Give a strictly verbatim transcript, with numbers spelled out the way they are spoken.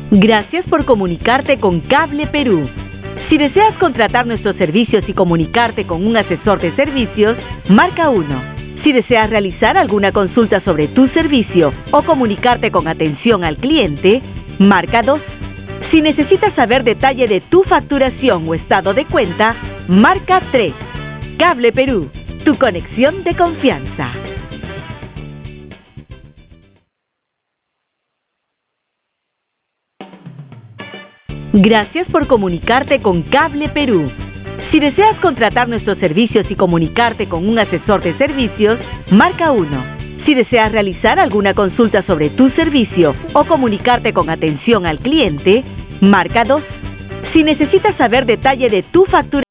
Gracias por comunicarte con Cable Perú. Si deseas contratar nuestros servicios y comunicarte con un asesor de servicios, marca uno. Si deseas realizar alguna consulta sobre tu servicio o comunicarte con atención al cliente, marca dos. Si necesitas saber detalle de tu facturación o estado de cuenta, marca tres. Cable Perú, tu conexión de confianza. Gracias por comunicarte con Cable Perú. Si deseas contratar nuestros servicios y comunicarte con un asesor de servicios, marca uno. Si deseas realizar alguna consulta sobre tu servicio o comunicarte con atención al cliente, marca dos. Si necesitas saber detalle de tu facturación,